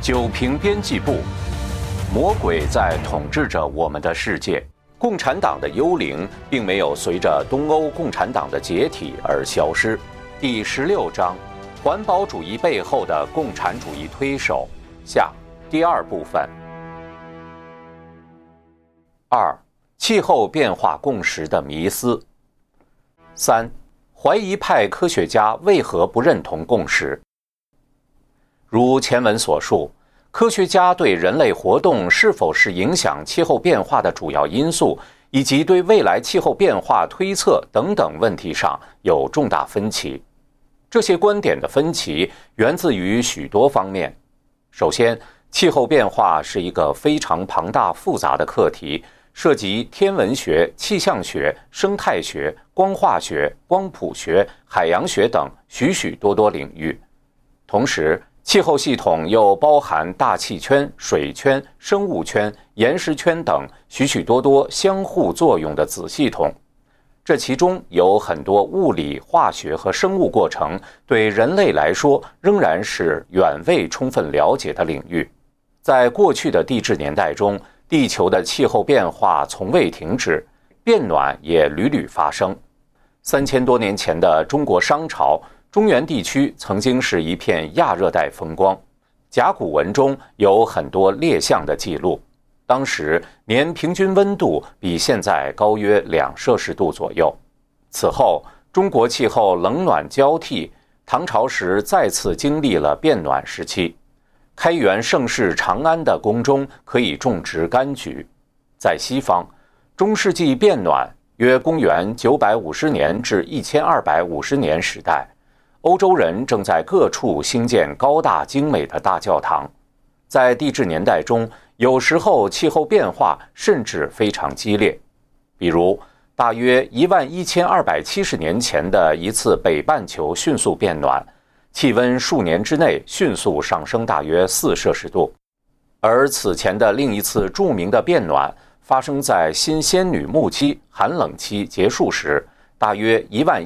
九平编辑部，魔鬼在统治着我们的世界。共产党的幽灵并没有随着东欧共产党的解体而消失。第16章，环保主义背后的共产主义推手下，第二部分。2. 气候变化共识的迷思。3. 怀疑派科学家为何不认同共识？如前文所述，科学家对人类活动是否是影响气候变化的主要因素，以及对未来气候变化推测等等问题上有重大分歧。这些观点的分歧源自于许多方面。首先，气候变化是一个非常庞大复杂的课题，涉及天文学、气象学、生态学、光化学、光谱学、海洋学等许许多多领域。同时，气候系统又包含大气圈、水圈、生物圈、岩石圈等许许多多相互作用的子系统。这其中有很多物理、化学和生物过程，对人类来说仍然是远未充分了解的领域。在过去的地质年代中，地球的气候变化从未停止，变暖也屡屡发生。3000多年前的中国商朝，中原地区曾经是一片亚热带风光，甲骨文中有很多列象的记录。当时年平均温度比现在高约2摄氏度左右。此后，中国气候冷暖交替，唐朝时再次经历了变暖时期。开元盛世长安的宫中可以种植柑橘。在西方，中世纪变暖，约公元950年至1250年时代，欧洲人正在各处兴建高大精美的大教堂。在地质年代中，有时候气候变化甚至非常激烈，比如大约11270年前的一次北半球迅速变暖，气温数年之内迅速上升大约4摄氏度。而此前的另一次著名的变暖发生在新仙女木期寒冷期结束时，大约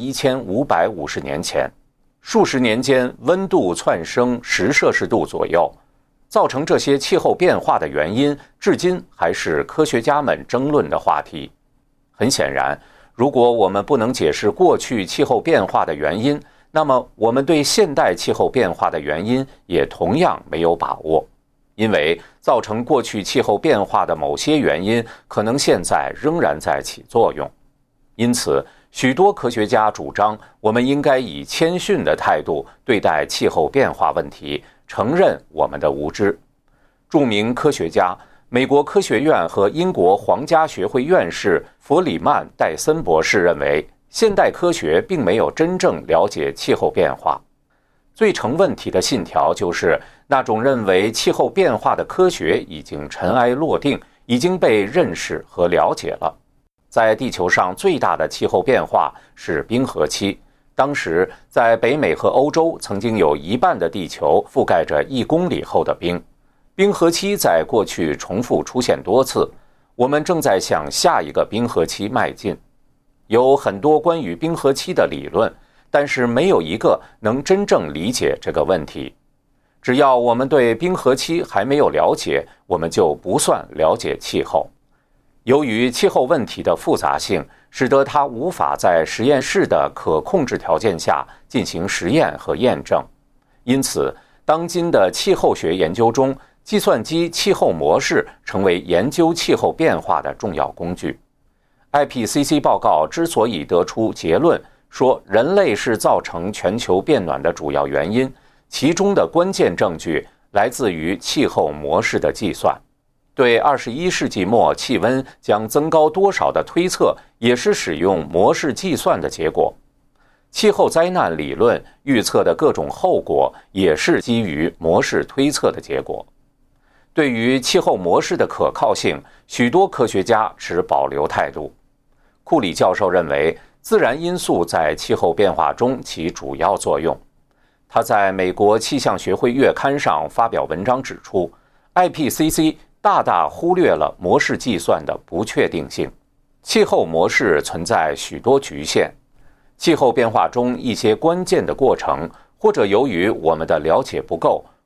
11550年前。数十年间温度窜升10摄氏度左右。造成这些气候变化的原因，至今还是科学家们争论的话题。很显然，如果我们不能解释过去气候变化的原因，那么我们对现代气候变化的原因也同样没有把握。因为造成过去气候变化的某些原因，可能现在仍然在起作用。因此，许多科学家主张，我们应该以谦逊的态度对待气候变化问题，承认我们的无知。著名科学家、美国科学院和英国皇家学会院士弗里曼·戴森博士认为，现代科学并没有真正了解气候变化。最成问题的信条就是那种认为气候变化的科学已经尘埃落定，已经被认识和了解了。在地球上最大的气候变化是冰河期。当时在北美和欧洲曾经有一半的地球覆盖着1公里厚的冰。冰河期在过去重复出现多次，我们正在向下一个冰河期迈进。有很多关于冰河期的理论，但是没有一个能真正理解这个问题。只要我们对冰河期还没有了解，我们就不算了解气候。由于气候问题的复杂性，使得它无法在实验室的可控制条件下进行实验和验证。因此，当今的气候学研究中，计算机气候模式成为研究气候变化的重要工具。IPCC 报告之所以得出结论，说人类是造成全球变暖的主要原因，其中的关键证据来自于气候模式的计算。对21世纪末气温将增高多少的推测，也是使用模式计算的结果。气候灾难理论预测的各种后果，也是基于模式推测的结果。对于气候模式的可靠性，许多科学家持保留态度。库里教授认为，自然因素在气候变化中起主要作用。他在美国气象学会月刊上发表文章指出， IPCC大大忽略了模式计算的不确定性。气候模式存在许多局限，气候变化中一些关键的过程，或者由于我们的了解不够，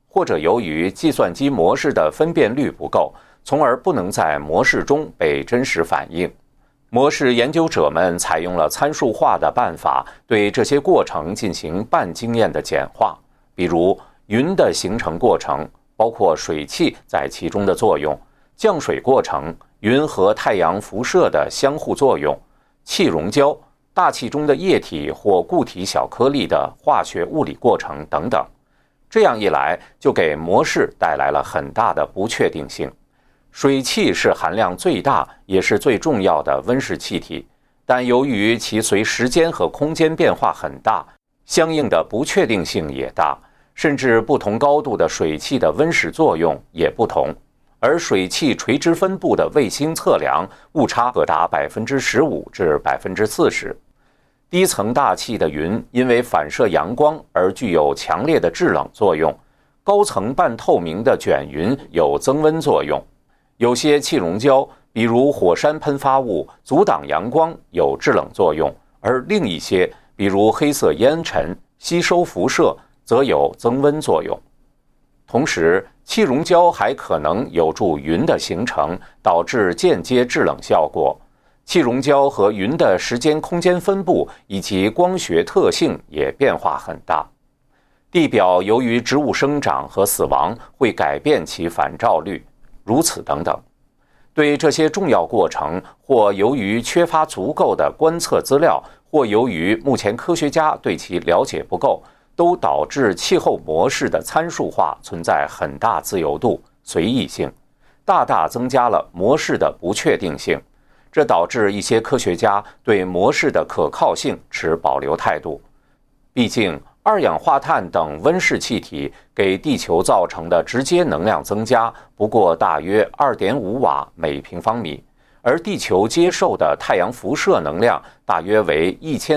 或者由于计算机模式的分辨率不够，从而不能在模式中被真实反映。模式研究者们采用了参数化的办法，对这些过程进行半经验的简化，比如云的形成过程，包括水汽在其中的作用，降水过程，云和太阳辐射的相互作用，气溶胶，大气中的液体或固体小颗粒的化学物理过程等等。这样一来，就给模式带来了很大的不确定性。水汽是含量最大也是最重要的温室气体，但由于其随时间和空间变化很大，相应的不确定性也大，甚至不同高度的水汽的温室作用也不同。而水汽垂直分布的卫星测量误差可达15%至40%。低层大气的云因为反射阳光而具有强烈的制冷作用，高层半透明的卷云有增温作用。有些气溶胶，比如火山喷发物，阻挡阳光有制冷作用，而另一些，比如黑色烟尘，吸收辐射，则有增温作用。同时，气溶胶还可能有助云的形成，导致间接制冷效果。气溶胶和云的时间空间分布以及光学特性也变化很大。地表由于植物生长和死亡会改变其反照率，如此等等。对这些重要过程，或由于缺乏足够的观测资料，或由于目前科学家对其了解不够，都导致气候模式的参数化存在很大自由度、随意性，大大增加了模式的不确定性。这导致一些科学家对模式的可靠性持保留态度。毕竟，二氧化碳等温室气体给地球造成的直接能量增加不过大约2.5瓦每平方米，而地球接受的太阳辐射能量大约为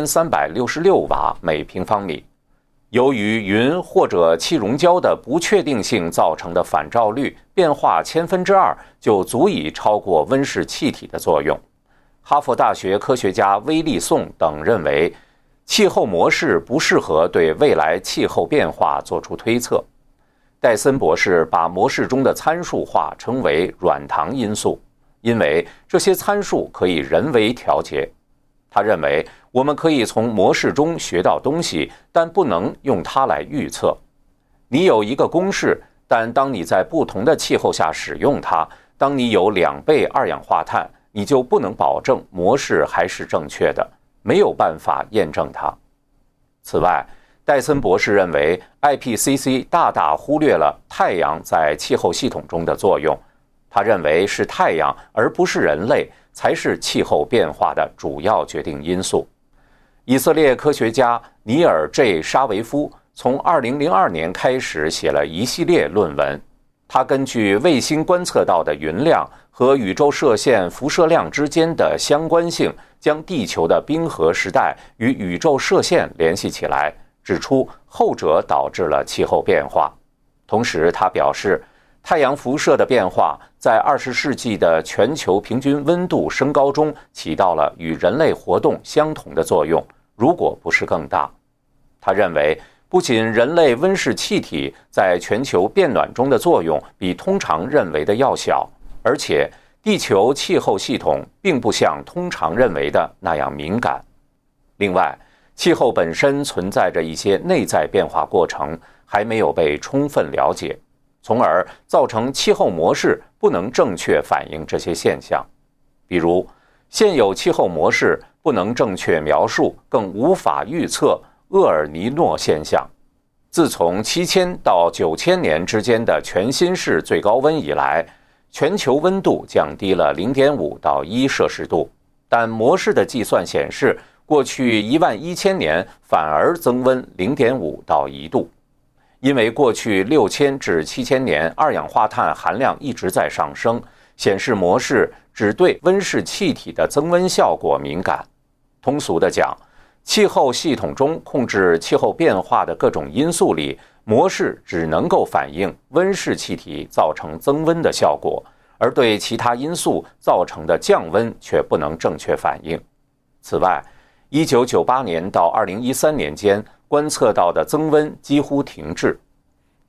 1366瓦每平方米。由于云或者气溶胶的不确定性造成的反照率变化2/1000就足以超过温室气体的作用。哈佛大学科学家威利颂等认为，气候模式不适合对未来气候变化做出推测。戴森博士把模式中的参数化称为软糖因素，因为这些参数可以人为调节。他认为，我们可以从模式中学到东西，但不能用它来预测。你有一个公式，但当你在不同的气候下使用它，当你有2倍二氧化碳，你就不能保证模式还是正确的，没有办法验证它。此外，戴森博士认为 IPCC 大大忽略了太阳在气候系统中的作用。他认为是太阳而不是人类才是气候变化的主要决定因素。以色列科学家尼尔 ·J· 沙维夫从2002年开始写了一系列论文，他根据卫星观测到的云量和宇宙射线辐射量之间的相关性，将地球的冰河时代与宇宙射线联系起来，指出后者导致了气候变化。同时，他表示，太阳辐射的变化在20世纪的全球平均温度升高中起到了与人类活动相同的作用，如果不是更大。他认为，不仅人类温室气体在全球变暖中的作用比通常认为的要小，而且地球气候系统并不像通常认为的那样敏感。另外，气候本身存在着一些内在变化过程，还没有被充分了解，从而造成气候模式不能正确反映这些现象。比如，现有气候模式不能正确描述，更无法预测厄尔尼诺现象。自从7000到9000年之间的全新式最高温以来，全球温度降低了0.5到1摄氏度，但模式的计算显示，过去11000年反而增温0.5到1度。因为过去6000至7000年二氧化碳含量一直在上升，显示模式只对温室气体的增温效果敏感。通俗地讲，气候系统中控制气候变化的各种因素里，模式只能够反映温室气体造成增温的效果，而对其他因素造成的降温却不能正确反映。此外，1998年到2013年间观测到的增温几乎停滞。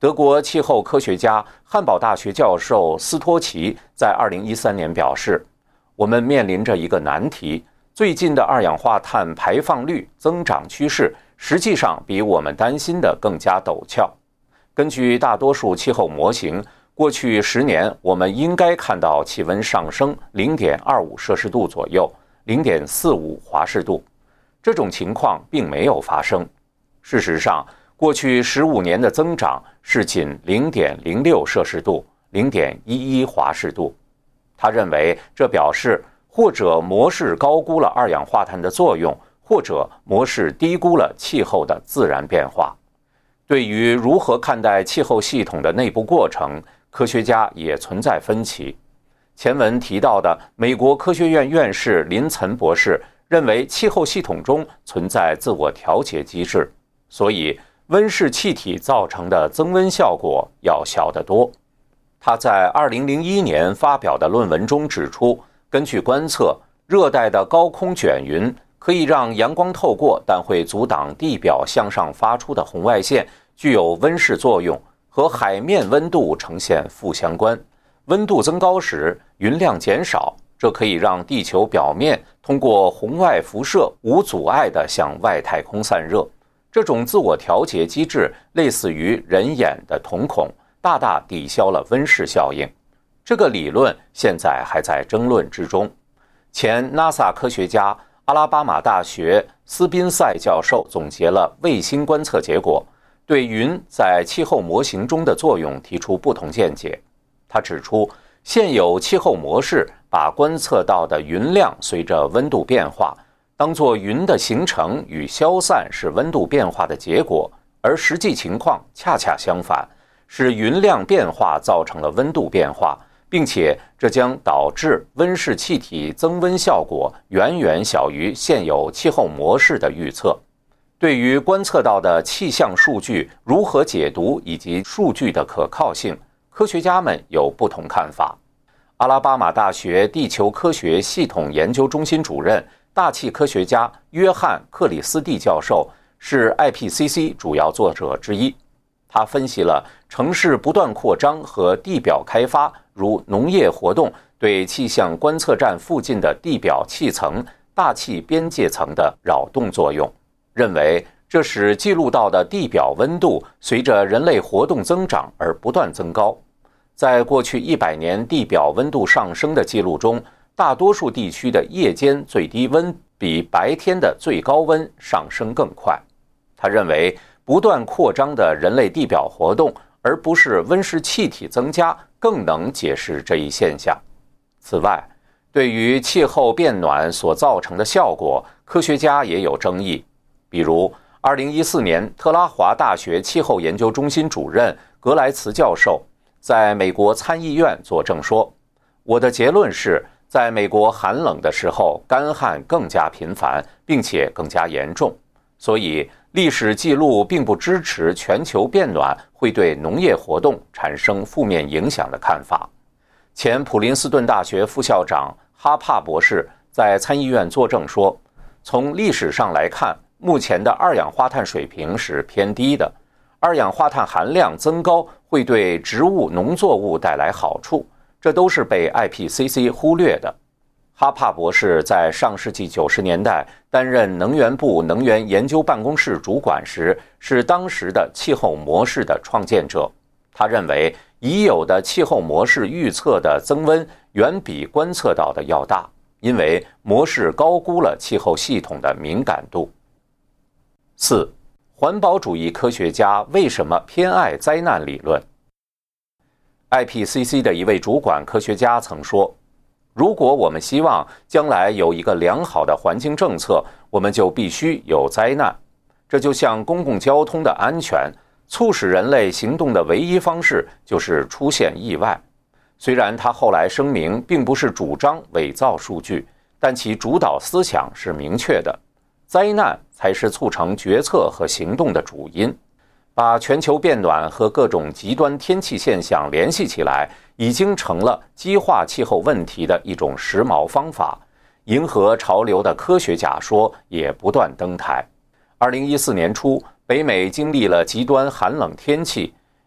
德国气候科学家、汉堡大学教授斯托奇在2013年表示，我们面临着一个难题，最近的二氧化碳排放率增长趋势实际上比我们担心的更加陡峭。根据大多数气候模型，过去10年我们应该看到气温上升 0.25 摄氏度左右 ,0.45 华氏度。这种情况并没有发生。事实上，过去15年的增长是仅 0.06 摄氏度 ,0.11 华氏度。他认为这表示或者模式高估了二氧化碳的作用，或者模式低估了气候的自然变化。对于如何看待气候系统的内部过程，科学家也存在分歧。前文提到的美国科学院院士林岑博士认为气候系统中存在自我调节机制，所以温室气体造成的增温效果要小得多。他在2001年发表的论文中指出，根据观测，热带的高空卷云可以让阳光透过，但会阻挡地表向上发出的红外线，具有温室作用，和海面温度呈现负相关。温度增高时，云量减少，这可以让地球表面通过红外辐射无阻碍地向外太空散热。这种自我调节机制类似于人眼的瞳孔，大大抵消了温室效应。这个理论现在还在争论之中。前 NASA 科学家、阿拉巴马大学斯宾塞教授总结了卫星观测结果，对云在气候模型中的作用提出不同见解。他指出，现有气候模式把观测到的云量随着温度变化当作云的形成与消散是温度变化的结果，而实际情况恰恰相反，是云量变化造成了温度变化，并且这将导致温室气体增温效果远远小于现有气候模式的预测。对于观测到的气象数据如何解读以及数据的可靠性，科学家们有不同看法。阿拉巴马大学地球科学系统研究中心主任、大气科学家约翰·克里斯蒂教授是 IPCC 主要作者之一。他分析了城市不断扩张和地表开发，如农业活动对气象观测站附近的地表气层、大气边界层的扰动作用，认为这使记录到的地表温度随着人类活动增长而不断增高。在过去100年地表温度上升的记录中，大多数地区的夜间最低温比白天的最高温上升更快。他认为，不断扩张的人类地表活动，而不是温室气体增加，更能解释这一现象。此外，对于气候变暖所造成的效果，科学家也有争议。比如2014年，特拉华大学气候研究中心主任格莱茨教授在美国参议院作证说，我的结论是，在美国寒冷的时候，干旱更加频繁，并且更加严重，所以历史记录并不支持全球变暖会对农业活动产生负面影响的看法。前普林斯顿大学副校长哈帕博士在参议院作证说，从历史上来看，目前的二氧化碳水平是偏低的，二氧化碳含量增高会对植物、农作物带来好处，这都是被 IPCC 忽略的。哈帕博士在上世纪90年代担任能源部能源研究办公室主管时，是当时的气候模式的创建者。他认为，已有的气候模式预测的增温远比观测到的要大，因为模式高估了气候系统的敏感度。4. 环保主义科学家为什么偏爱灾难理论？ IPCC 的一位主管科学家曾说，如果我们希望将来有一个良好的环境政策，我们就必须有灾难。这就像公共交通的安全，促使人类行动的唯一方式就是出现意外。虽然他后来声明并不是主张伪造数据，但其主导思想是明确的，灾难才是促成决策和行动的主因。把全球变暖和各种极端天气现象联系起来，已经成了激化气候问题的一种时髦方法。迎合潮流的科学假说也不断登台。2014年初，北美经历了极端寒冷天气，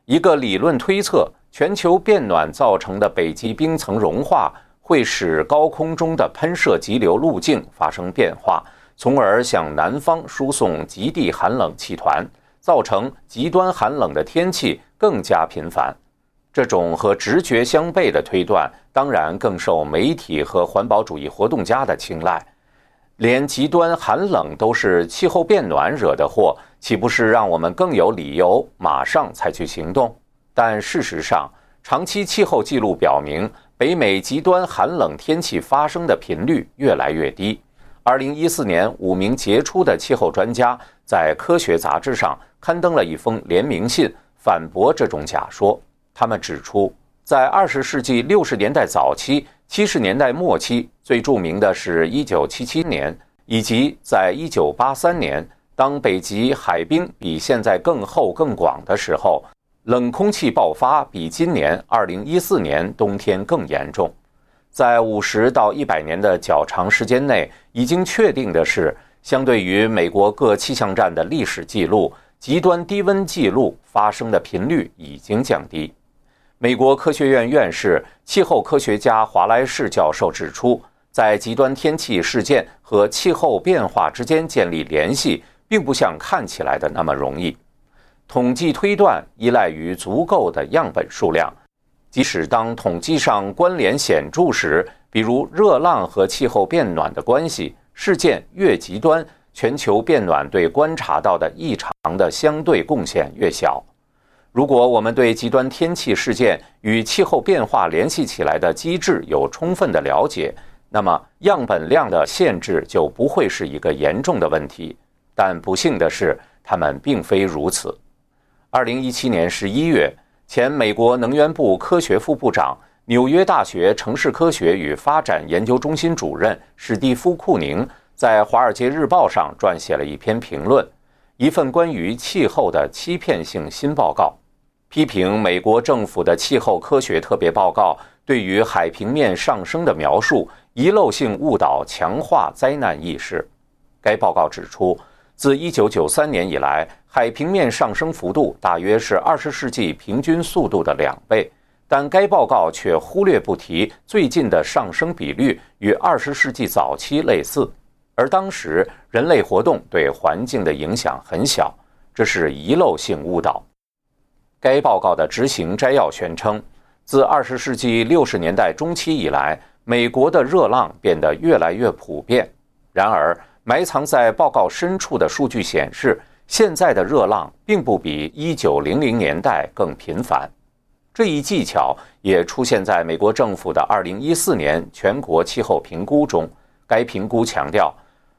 一个理论推测，全球变暖造成的北极冰层融化会使高空中的喷射极流路径发生变化，从而向南方输送极地寒冷气团，造成极端寒冷的天气更加频繁。这种和直觉相悖的推断，当然更受媒体和环保主义活动家的青睐。连极端寒冷都是气候变暖惹的祸，岂不是让我们更有理由马上采取行动？但事实上，长期气候记录表明，北美极端寒冷天气发生的频率越来越低。2014年，5名杰出的气候专家在科学杂志上刊登了一封联名信，反驳这种假说。他们指出，在20世纪60年代早期、70年代末期，最著名的是1977年，以及在1983年，当北极海冰比现在更厚更广的时候，冷空气爆发比今年2014年冬天更严重。在50到100年的较长时间内，已经确定的是，相对于美国各气象站的历史记录，极端低温记录发生的频率已经降低。美国科学院院士、气候科学家华莱士教授指出，在极端天气事件和气候变化之间建立联系，并不像看起来的那么容易。统计推断依赖于足够的样本数量，即使当统计上关联显著时，比如热浪和气候变暖的关系，事件越极端，全球变暖对观察到的异常的相对贡献越小。如果我们对极端天气事件与气候变化联系起来的机制有充分的了解，那么样本量的限制就不会是一个严重的问题。但不幸的是，它们并非如此。2017年11月，前美国能源部科学副部长、纽约大学城市科学与发展研究中心主任史蒂夫·库宁在《华尔街日报》上撰写了一篇评论，一份关于气候的欺骗性新报告，批评美国政府的气候科学特别报告对于海平面上升的描述遗漏性误导，强化灾难意识。该报告指出，自1993年以来，海平面上升幅度大约是20世纪平均速度的2倍，但该报告却忽略不提最近的上升比率与20世纪早期类似，而当时人类活动对环境的影响很小，这是遗漏性误导。该报告的执行摘要宣称，自20世纪60年代中期以来，美国的热浪变得越来越普遍。然而，埋藏在报告深处的数据显示，现在的热浪并不比1900年代更频繁。这一技巧也出现在美国政府的2014年全国气候评估中。该评估强调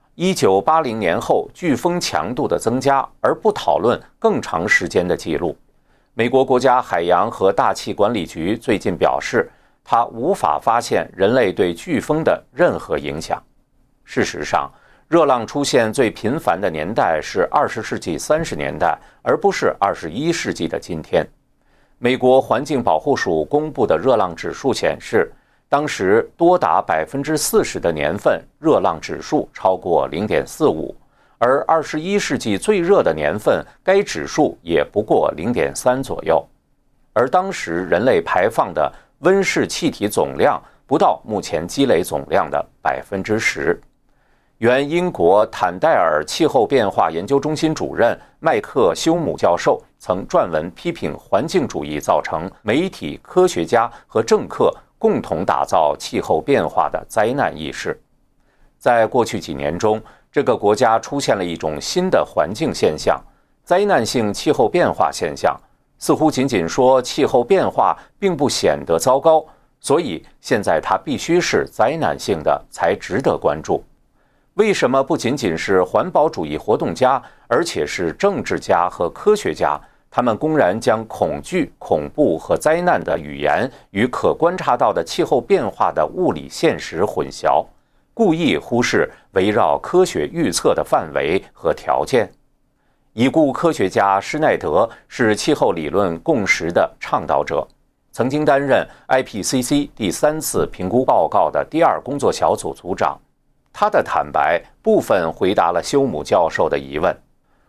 1980年后飓风强度的增加，而不讨论更长时间的记录。美国国家海洋和大气管理局最近表示，它无法发现人类对飓风的任何影响。事实上，热浪出现最频繁的年代是20世纪30年代，而不是21世纪的今天。美国环境保护署公布的热浪指数显示，当时多达40%的年份热浪指数超过 0.45，而21世纪最热的年份，该指数也不过 0.3 左右。而当时人类排放的温室气体总量不到目前积累总量的 10%。原英国坦戴尔气候变化研究中心主任麦克休姆教授曾撰文批评环境主义造成媒体、科学家和政客共同打造气候变化的灾难意识。在过去几年中，这个国家出现了一种新的环境现象——灾难性气候变化现象。似乎仅仅说气候变化并不显得糟糕，所以现在它必须是灾难性的才值得关注。为什么不仅仅是环保主义活动家，而且是政治家和科学家，他们公然将恐惧、恐怖和灾难的语言与可观察到的气候变化的物理现实混淆，故意忽视围绕科学预测的范围和条件？已故科学家施耐德是气候理论共识的倡导者，曾经担任 IPCC 第3次评估报告的第2工作小组组长。他的坦白部分回答了休姆教授的疑问。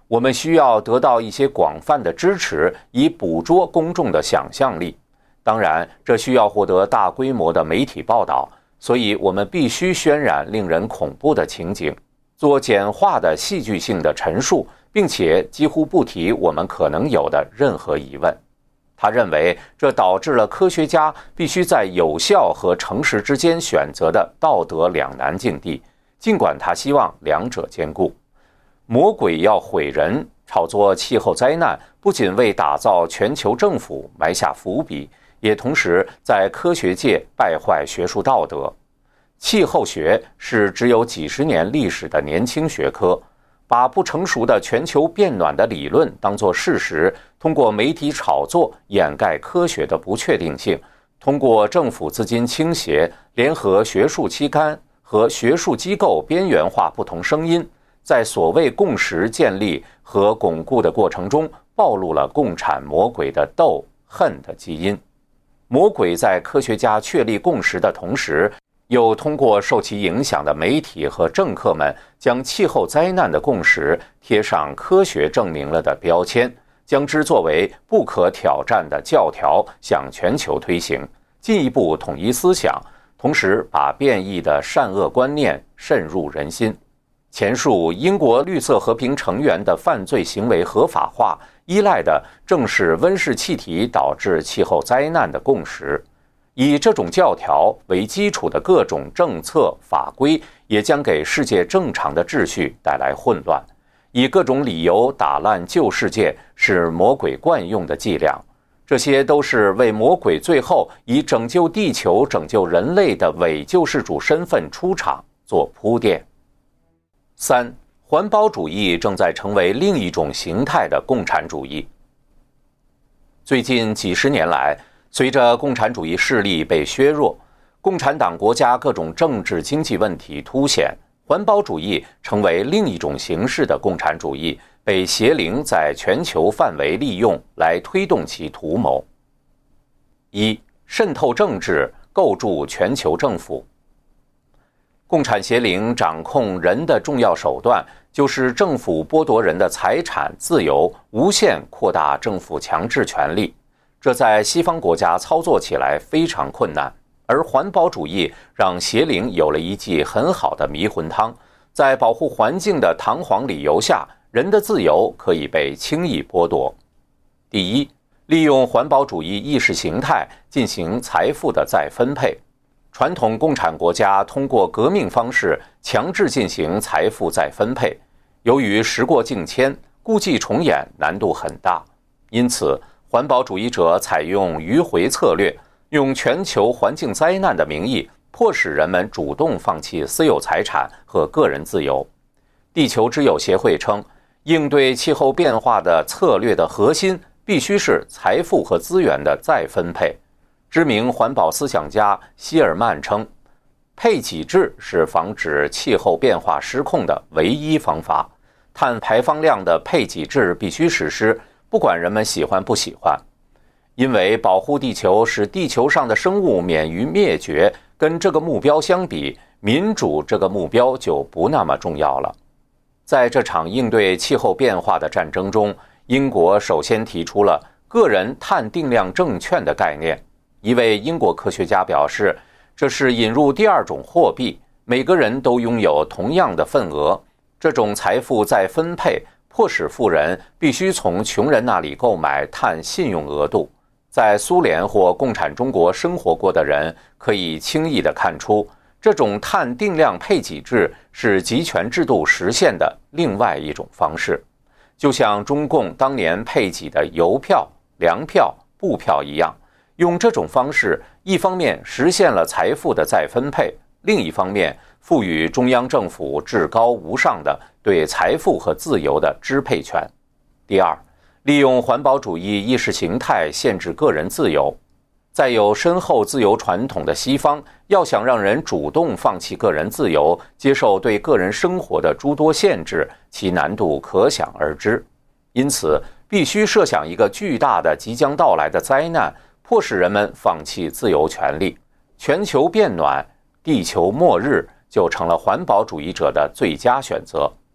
我们需要得到一些广泛的支持，以捕捉公众的想象力。当然，这需要获得大规模的媒体报道，所以我们必须渲染令人恐怖的情景，做简化的戏剧性的陈述，并且几乎不提我们可能有的任何疑问。他认为这导致了科学家必须在有效和诚实之间选择的道德两难境地，尽管他希望两者兼顾。魔鬼要毁人，炒作气候灾难，不仅为打造全球政府埋下伏笔，也同时在科学界败坏学术道德。气候学是只有几十年历史的年轻学科，把不成熟的全球变暖的理论当作事实，通过媒体炒作掩盖科学的不确定性，通过政府资金倾斜，联合学术期刊和学术机构边缘化不同声音，在所谓共识建立和巩固的过程中，暴露了共产魔鬼的斗恨的基因。魔鬼在科学家确立共识的同时，又通过受其影响的媒体和政客们，将气候灾难的共识贴上科学证明了的标签，将之作为不可挑战的教条向全球推行，进一步统一思想，同时把变异的善恶观念渗入人心。前述英国绿色和平成员的犯罪行为合法化，依赖的正是温室气体导致气候灾难的共识。以这种教条为基础的各种政策法规，也将给世界正常的秩序带来混乱。以各种理由打烂旧世界，是魔鬼惯用的伎俩。这些都是为魔鬼最后以拯救地球、拯救人类的伪救世主身份出场做铺垫。3. 环保主义正在成为另一种形态的共产主义。最近几十年来，随着共产主义势力被削弱，共产党国家各种政治经济问题凸显，环保主义成为另一种形式的共产主义，被邪灵在全球范围利用来推动其图谋。1. 渗透政治，构筑全球政府。共产邪灵掌控人的重要手段，就是政府剥夺人的财产自由，无限扩大政府强制权力。这在西方国家操作起来非常困难，而环保主义让邪灵有了一剂很好的迷魂汤，在保护环境的堂皇理由下，人的自由可以被轻易剥夺。第一，利用环保主义意识形态进行财富的再分配。传统共产国家通过革命方式强制进行财富再分配，由于时过境迁，故伎重演难度很大，因此环保主义者采用迂回策略，用全球环境灾难的名义，迫使人们主动放弃私有财产和个人自由。地球之友协会称，应对气候变化的策略的核心必须是财富和资源的再分配。知名环保思想家希尔曼称，配给制是防止气候变化失控的唯一方法，碳排放量的配给制必须实施，不管人们喜欢不喜欢。因为保护地球使地球上的生物免于灭绝，跟这个目标相比，民主这个目标就不那么重要了。在这场应对气候变化的战争中，英国首先提出了个人碳定量证券的概念。一位英国科学家表示，这是引入第二种货币，每个人都拥有同样的份额。这种财富再分配迫使富人必须从穷人那里购买碳信用额度。在苏联或共产中国生活过的人可以轻易地看出，这种碳定量配给制是集权制度实现的另外一种方式，就像中共当年配给的邮票、粮票、布票一样。用这种方式，一方面实现了财富的再分配，另一方面赋予中央政府至高无上的对财富和自由的支配权。第二，利用环保主义意识形态限制个人自由。在有深厚自由传统的西方，要想让人主动放弃个人自由，接受对个人生活的诸多限制，其难度可想而知。因此，必须设想一个巨大的即将到来的灾难，迫使人们放弃自由权利，全球变暖、地球末日就成了环保主义者的最佳选择。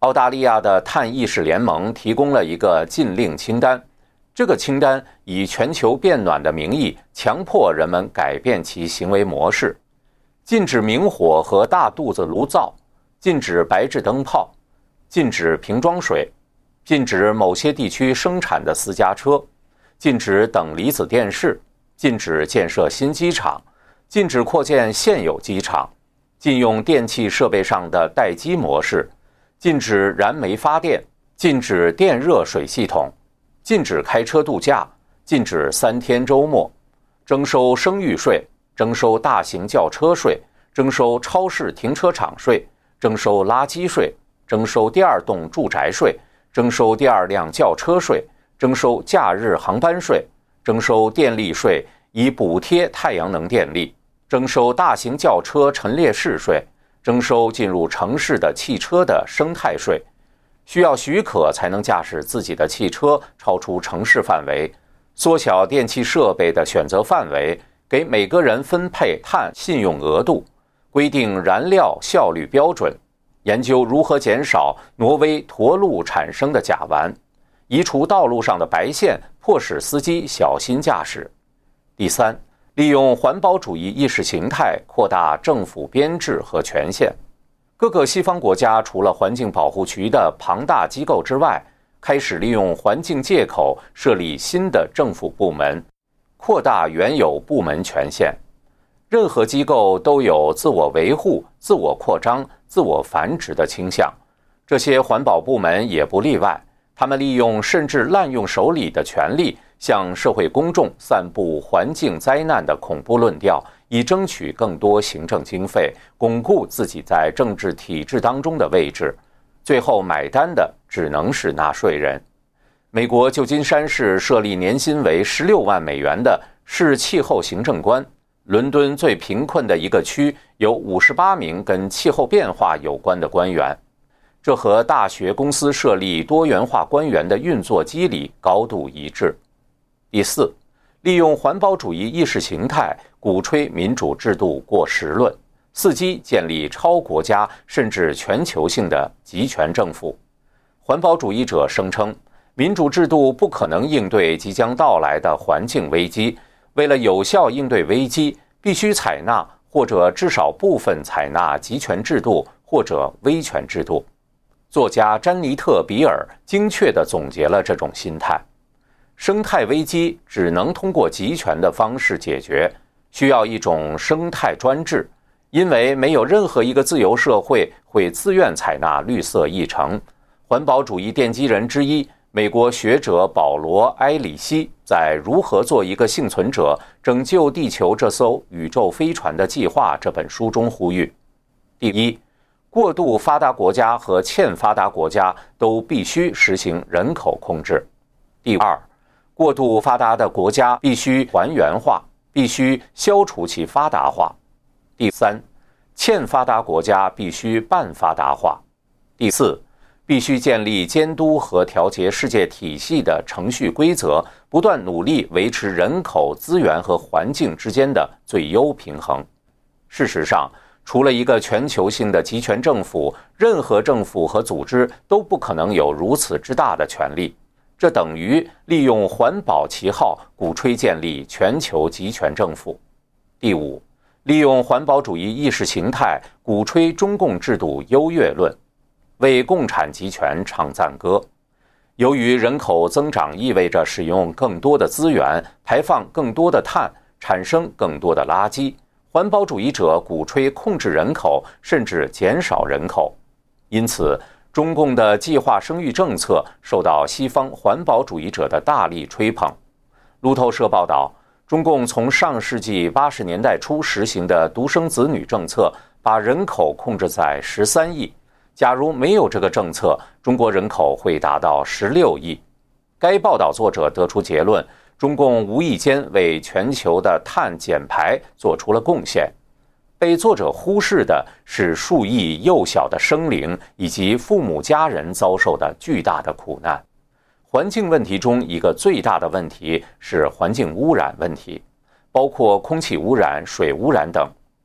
澳大利亚的碳意识联盟提供了一个禁令清单，这个清单以全球变暖的名义强迫人们改变其行为模式，禁止明火和大肚子炉灶，禁止白炽灯泡，禁止瓶装水，禁止某些地区生产的私家车，禁止等离子电视，禁止建设新机场，禁止扩建现有机场，禁用电气设备上的待机模式，禁止燃煤发电，禁止电热水系统，禁止开车度假，禁止3天周末，征收生育税，征收大型轿车税，征收超市停车场税，征收垃圾税，征收第二栋住宅税，征收第二辆轿车税，征收假日航班税，征收电力税以补贴太阳能电力，征收大型轿车陈列室税，征收进入城市的汽车的生态税，需要许可才能驾驶自己的汽车超出城市范围，缩小电气设备的选择范围，给每个人分配碳信用额度，规定燃料效率标准，研究如何减少挪威驼鹿产生的甲烷，移除道路上的白线，迫使司机小心驾驶。第三，利用环保主义意识形态扩大政府编制和权限。各个西方国家除了环境保护局的庞大机构之外，开始利用环境借口设立新的政府部门，扩大原有部门权限。任何机构都有自我维护、自我扩张、自我繁殖的倾向，这些环保部门也不例外。他们利用甚至滥用手里的权力，向社会公众散布环境灾难的恐怖论调，以争取更多行政经费，巩固自己在政治体制当中的位置。最后买单的只能是纳税人。美国旧金山市设立年薪为16万美元的市气候行政官，伦敦最贫困的一个区有58名跟气候变化有关的官员，这和大学公司设立多元化官员的运作机理高度一致。第四，利用环保主义意识形态鼓吹民主制度过时论，伺机建立超国家甚至全球性的集权政府。环保主义者声称，民主制度不可能应对即将到来的环境危机，为了有效应对危机，必须采纳或者至少部分采纳集权制度或者威权制度。作家詹妮特·比尔精确地总结了这种心态。生态危机只能通过集权的方式解决，需要一种生态专制，因为没有任何一个自由社会会自愿采纳绿色议程。环保主义奠基人之一，美国学者保罗·埃里希在《如何做一个幸存者：拯救地球这艘宇宙飞船的计划》这本书中呼吁：第一，过度发达国家和欠发达国家都必须实行人口控制；第二，过度发达的国家必须还原化，必须消除其发达化；第三，欠发达国家必须半发达化；第四，必须建立监督和调节世界体系的程序规则，不断努力维持人口、资源和环境之间的最优平衡。事实上，除了一个全球性的集权政府，任何政府和组织都不可能有如此之大的权力。这等于利用环保旗号鼓吹建立全球集权政府。第五，利用环保主义意识形态鼓吹中共制度优越论，为共产集权唱赞歌。由于人口增长意味着使用更多的资源，排放更多的碳，产生更多的垃圾，环保主义者鼓吹控制人口，甚至减少人口。因此，中共的计划生育政策受到西方环保主义者的大力吹捧。路透社报道，中共从上世纪80年代初实行的独生子女政策，把人口控制在13亿。假如没有这个政策，中国人口会达到16亿。该报道作者得出结论，中共无意间为全球的碳减排做出了贡献。被作者忽视的是数亿幼小的生灵以及父母家人遭受的巨大的苦难。环境问题中一个最大的问题是环境污染问题，包括空气污染、水污染等。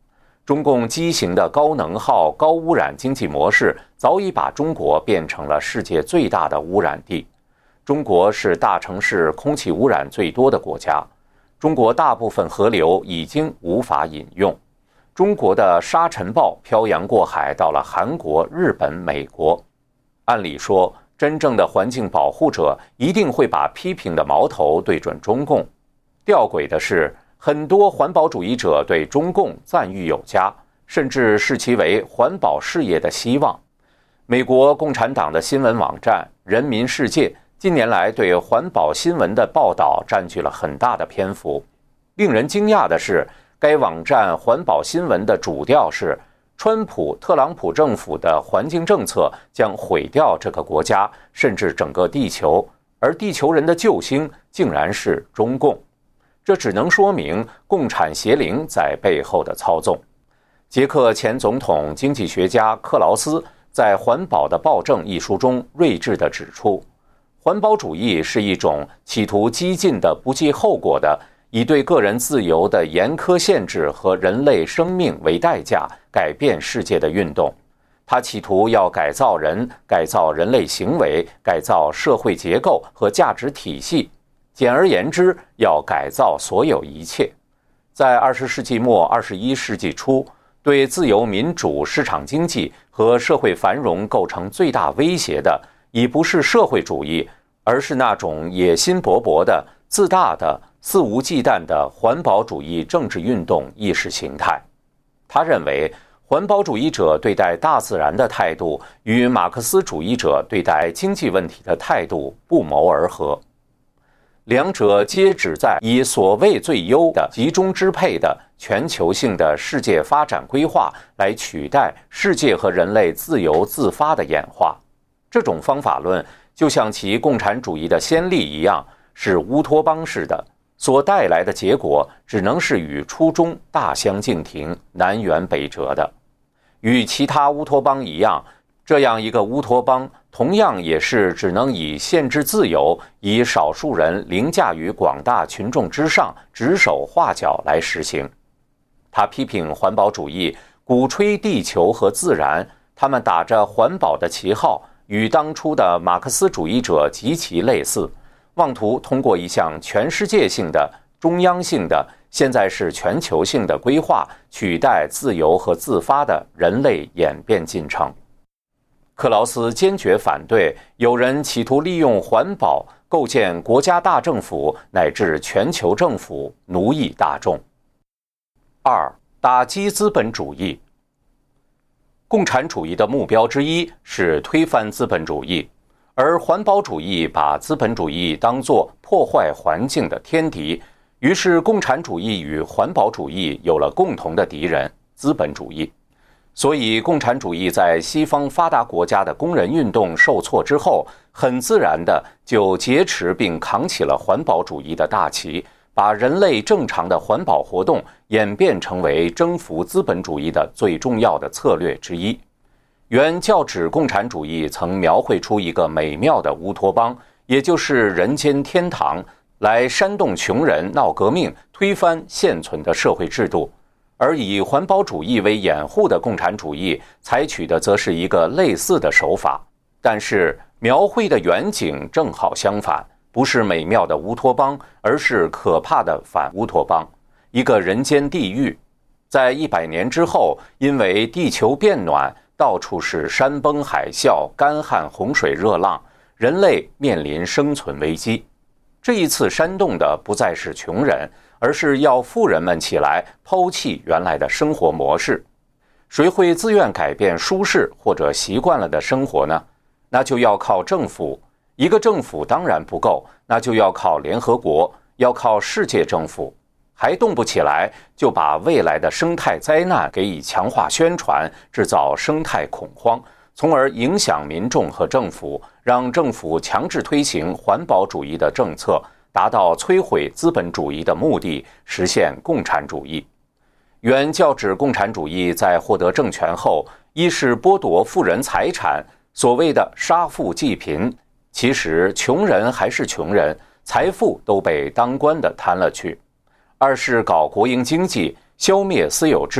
中共畸形的高能耗、高污染经济模式早已把中国变成了世界最大的污染地。中国是大城市空气污染最多的国家，中国大部分河流已经无法饮用。中国的沙尘暴漂洋过海到了韩国、日本、美国。按理说，真正的环境保护者一定会把批评的矛头对准中共。吊诡的是，很多环保主义者对中共赞誉有加，甚至视其为环保事业的希望。美国共产党的新闻网站《人民世界》近年来对环保新闻的报道占据了很大的篇幅。令人惊讶的是，该网站环保新闻的主调是川普、特朗普政府的环境政策将毁掉这个国家，甚至整个地球，而地球人的救星竟然是中共。这只能说明共产邪灵在背后的操纵。捷克前总统、经济学家克劳斯在《环保的暴政》一书中睿智地指出，环保主义是一种企图激进的、不计后果的，以对个人自由的严苛限制和人类生命为代价改变世界的运动。它企图要改造人、改造人类行为、改造社会结构和价值体系，简而言之，要改造所有一切。在20世纪末、21世纪初，对自由民主、市场经济和社会繁荣构成最大威胁的，已不是社会主义，而是那种野心勃勃的、自大的、肆无忌惮的环保主义政治运动意识形态。他认为，环保主义者对待大自然的态度与马克思主义者对待经济问题的态度不谋而合，两者皆旨在以所谓最优的集中支配的全球性的世界发展规划来取代世界和人类自由自发的演化。这种方法论就像其共产主义的先例一样，是乌托邦式的，所带来的结果只能是与初衷大相径庭、南辕北辙的。与其他乌托邦一样，这样一个乌托邦同样也是只能以限制自由、以少数人凌驾于广大群众之上、指手画脚来实行。他批评环保主义，鼓吹地球和自然，他们打着环保的旗号，与当初的马克思主义者极其类似，妄图通过一项全世界性的、中央性的，现在是全球性的规划，取代自由和自发的人类演变进程。克劳斯坚决反对有人企图利用环保构建国家大政府乃至全球政府，奴役大众。2. 打击资本主义。共产主义的目标之一是推翻资本主义，而环保主义把资本主义当作破坏环境的天敌，于是共产主义与环保主义有了共同的敌人——资本主义。所以共产主义在西方发达国家的工人运动受挫之后，很自然的就劫持并扛起了环保主义的大旗，把人类正常的环保活动演变成为征服资本主义的最重要的策略之一。原教旨共产主义曾描绘出一个美妙的乌托邦，也就是人间天堂，来煽动穷人闹革命，推翻现存的社会制度。而以环保主义为掩护的共产主义采取的则是一个类似的手法，但是描绘的远景正好相反，不是美妙的乌托邦，而是可怕的反乌托邦，一个人间地狱。在100年之后，因为地球变暖，到处是山崩海啸、干旱、洪水、热浪，人类面临生存危机。这一次煽动的不再是穷人，而是要富人们起来抛弃原来的生活模式。谁会自愿改变舒适或者习惯了的生活呢？那就要靠政府。一个政府当然不够，那就要靠联合国，要靠世界政府。还动不起来，就把未来的生态灾难给以强化宣传，制造生态恐慌，从而影响民众和政府，让政府强制推行环保主义的政策，达到摧毁资本主义的目的，实现共产主义。原教旨共产主义在获得政权后，一是剥夺富人财产，所谓的杀富济贫，其实穷人还是穷人，财富都被当官的贪了去；二是搞国营经济，消灭私有制，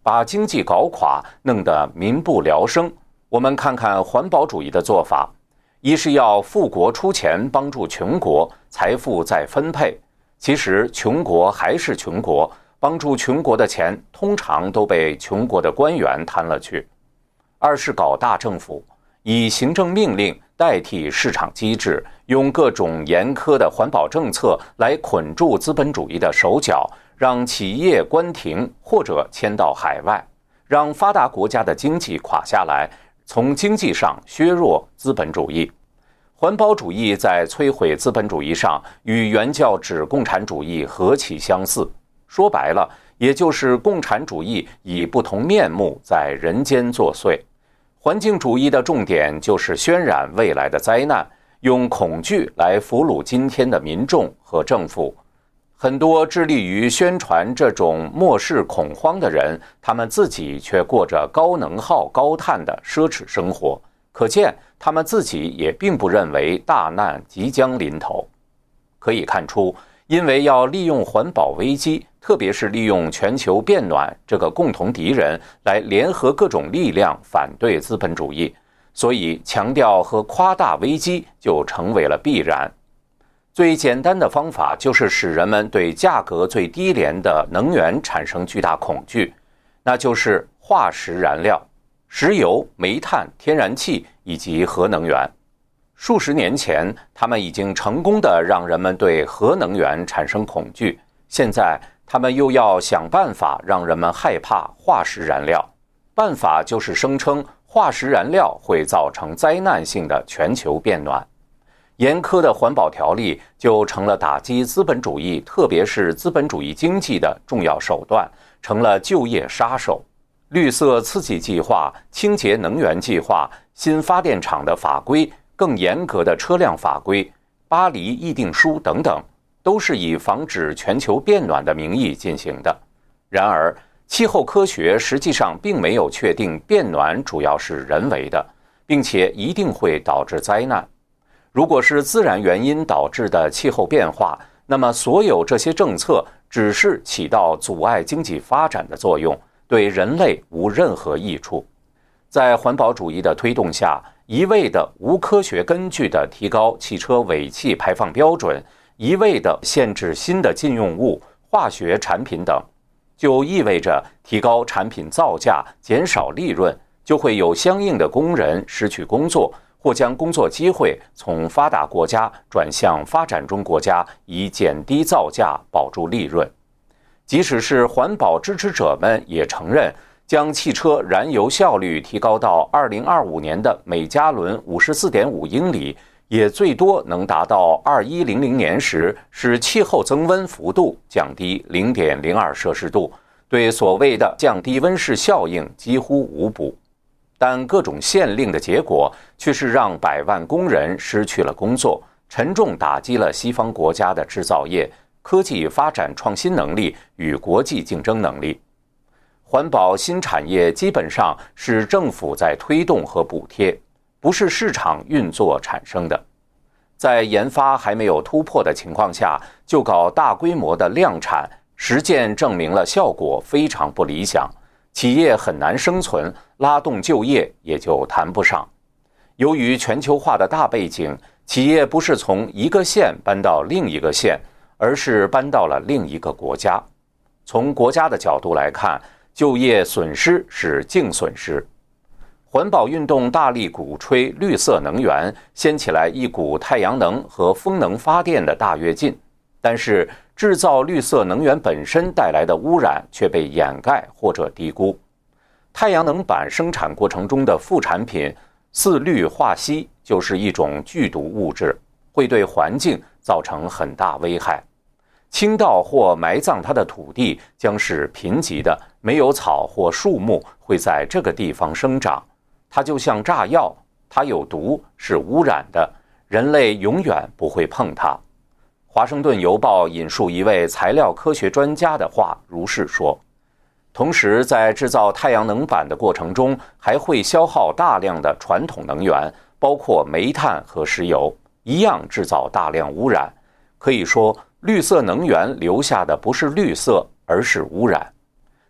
把经济搞垮，弄得民不聊生。我们看看环保主义的做法，一是要富国出钱帮助穷国，财富再分配，其实穷国还是穷国，帮助穷国的钱通常都被穷国的官员贪了去。二是搞大政府，以行政命令代替市场机制，用各种严苛的环保政策来捆住资本主义的手脚，让企业关停或者迁到海外，让发达国家的经济垮下来，从经济上削弱资本主义。环保主义在摧毁资本主义上与原教旨共产主义何其相似，说白了，也就是共产主义以不同面目在人间作祟。环境主义的重点就是渲染未来的灾难，用恐惧来俘虏今天的民众和政府。很多致力于宣传这种末世恐慌的人，他们自己却过着高能耗高碳的奢侈生活，可见他们自己也并不认为大难即将临头。可以看出，因为要利用环保危机，特别是利用全球变暖这个共同敌人来联合各种力量反对资本主义，所以强调和夸大危机就成为了必然。最简单的方法就是使人们对价格最低廉的能源产生巨大恐惧，那就是化石燃料，石油、煤炭、天然气以及核能源。数十年前，他们已经成功地让人们对核能源产生恐惧，现在他们又要想办法让人们害怕化石燃料。办法就是声称化石燃料会造成灾难性的全球变暖。严苛的环保条例就成了打击资本主义，特别是资本主义经济的重要手段，成了就业杀手。绿色刺激计划、清洁能源计划、新发电厂的法规、更严格的车辆法规、巴黎议定书等等，都是以防止全球变暖的名义进行的。然而，气候科学实际上并没有确定变暖主要是人为的，并且一定会导致灾难。如果是自然原因导致的气候变化，那么所有这些政策只是起到阻碍经济发展的作用，对人类无任何益处。在环保主义的推动下，一味的无科学根据的提高汽车尾气排放标准，一味的限制新的禁用物、化学产品等，就意味着提高产品造价，减少利润，就会有相应的工人失去工作，或将工作机会从发达国家转向发展中国家，以减低造价保住利润。即使是环保支持者们也承认，将汽车燃油效率提高到2025年的每加仑54.5英里，也最多能达到2100年时使气候增温幅度降低0.02摄氏度，对所谓的降低温室效应几乎无补。但各种限令的结果却是让百万工人失去了工作，沉重打击了西方国家的制造业、科技发展创新能力与国际竞争能力。环保新产业基本上是政府在推动和补贴，不是市场运作产生的。在研发还没有突破的情况下，就搞大规模的量产，实践证明了效果非常不理想，企业很难生存，拉动就业也就谈不上。由于全球化的大背景，企业不是从一个县搬到另一个县，而是搬到了另一个国家。从国家的角度来看，就业损失是净损失。环保运动大力鼓吹绿色能源，掀起来一股太阳能和风能发电的大跃进，但是制造绿色能源本身带来的污染却被掩盖或者低估。太阳能板生产过程中的副产品四氯化锡就是一种剧毒物质，会对环境造成很大危害。倾倒或埋葬它的土地将是贫瘠的，没有草或树木会在这个地方生长。它就像炸药，它有毒，是污染的，人类永远不会碰它。华盛顿邮报引述一位材料科学专家的话，如是说。同时，在制造太阳能板的过程中，还会消耗大量的传统能源，包括煤炭和石油，一样制造大量污染。可以说，绿色能源留下的不是绿色，而是污染。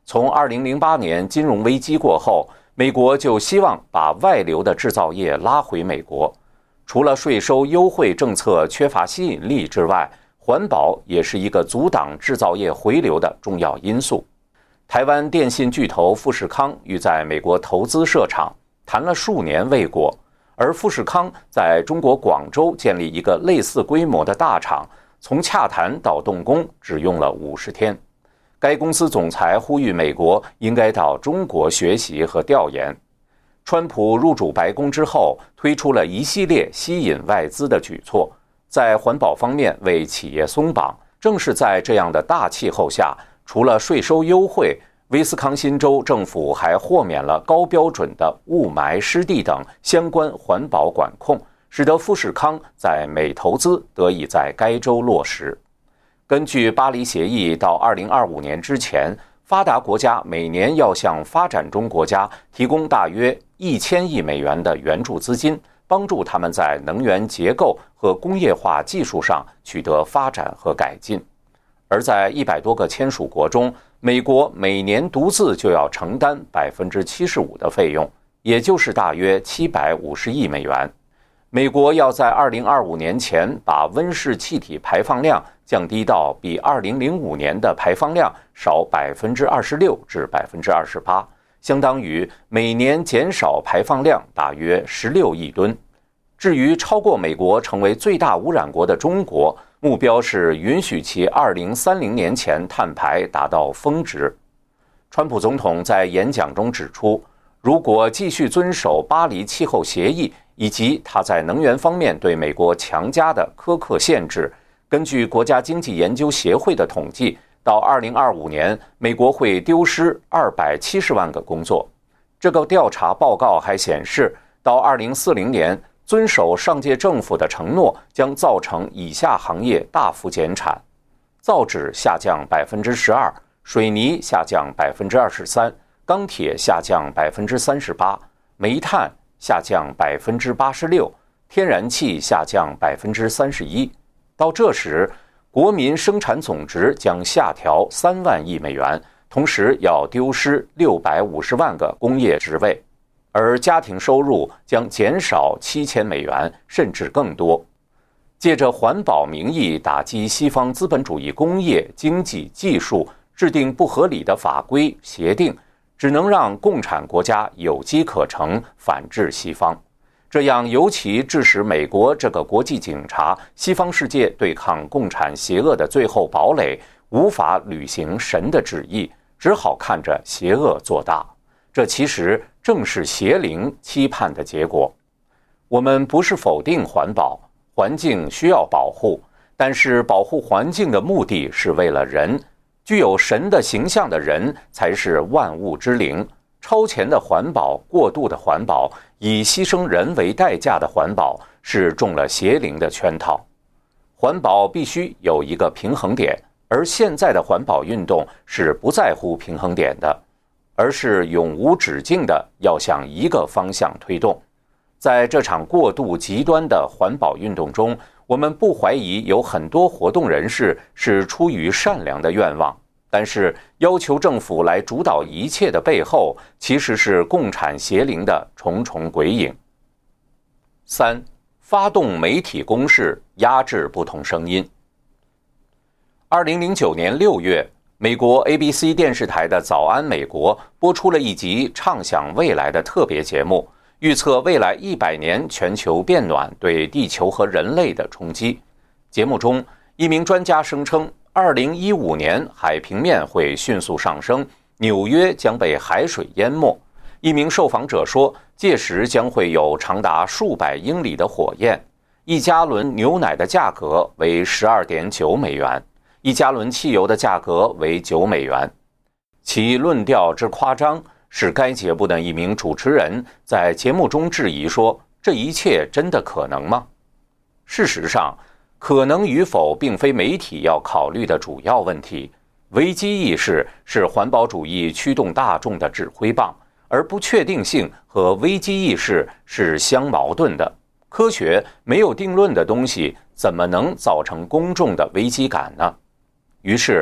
从2008年金融危机过后，美国就希望把外流的制造业拉回美国。除了税收优惠政策缺乏吸引力之外，环保也是一个阻挡制造业回流的重要因素。台湾电信巨头富士康欲在美国投资设厂，谈了数年未果，而富士康在中国广州建立一个类似规模的大厂，从洽谈到动工只用了50天。该公司总裁呼吁美国应该到中国学习和调研。川普入主白宫之后，推出了一系列吸引外资的举措，在环保方面为企业松绑。正是在这样的大气候下，除了税收优惠，威斯康辛州政府还豁免了高标准的雾霾、湿地等相关环保管控，使得富士康在美投资得以在该州落实。根据巴黎协议，到2025年之前，发达国家每年要向发展中国家提供大约1000亿美元的援助资金，帮助他们在能源结构和工业化技术上取得发展和改进。而在100多个签署国中，美国每年独自就要承担75%的费用，也就是大约750亿美元。美国要在2025年前把温室气体排放量降低到比2005年的排放量少26%至28%，相当于每年减少排放量大约16亿吨。至于超过美国成为最大污染国的中国，目标是允许其2030年前碳排达到峰值。川普总统在演讲中指出，如果继续遵守巴黎气候协议以及他在能源方面对美国强加的苛刻限制，根据国家经济研究协会的统计，到2025年，美国会丢失270万个工作。这个调查报告还显示，到2040年，遵守上届政府的承诺将造成以下行业大幅减产：造纸下降12%，水泥下降23%，钢铁下降38%，煤炭下降86%，天然气下降31%。到这时，国民生产总值将下调3万亿美元，同时要丢失650万个工业职位，而家庭收入将减少7000美元，甚至更多。借着环保名义打击西方资本主义工业、经济、技术，制定不合理的法规协定，只能让共产国家有机可乘，反制西方。这样尤其致使美国这个国际警察、西方世界对抗共产邪恶的最后堡垒，无法履行神的旨意，只好看着邪恶做大。这其实正是邪灵期盼的结果。我们不是否定环保，环境需要保护，但是保护环境的目的是为了人。具有神的形象的人才是万物之灵。超前的环保、过度的环保、以牺牲人为代价的环保，是中了邪灵的圈套。环保必须有一个平衡点，而现在的环保运动是不在乎平衡点的，而是永无止境的要向一个方向推动。在这场过度极端的环保运动中，我们不怀疑有很多活动人士是出于善良的愿望，但是要求政府来主导一切的背后，其实是共产邪灵的重重鬼影。3. 发动媒体攻势，压制不同声音。2009年6月，美国 ABC 电视台的《早安美国》播出了一集畅想未来的特别节目，预测未来100年全球变暖对地球和人类的冲击。节目中，一名专家声称2015年海平面会迅速上升，纽约将被海水淹没。一名受访者说，届时将会有长达数百英里的火焰。1加仑牛奶的价格为12.9美元，1加仑汽油的价格为9美元。其论调之夸张，使该节目的一名主持人在节目中质疑说，这一切真的可能吗？事实上，可能与否并非媒体要考虑的主要问题。危机意识是环保主义驱动大众的指挥棒，而不确定性和危机意识是相矛盾的。科学没有定论的东西，怎么能造成公众的危机感呢？于是，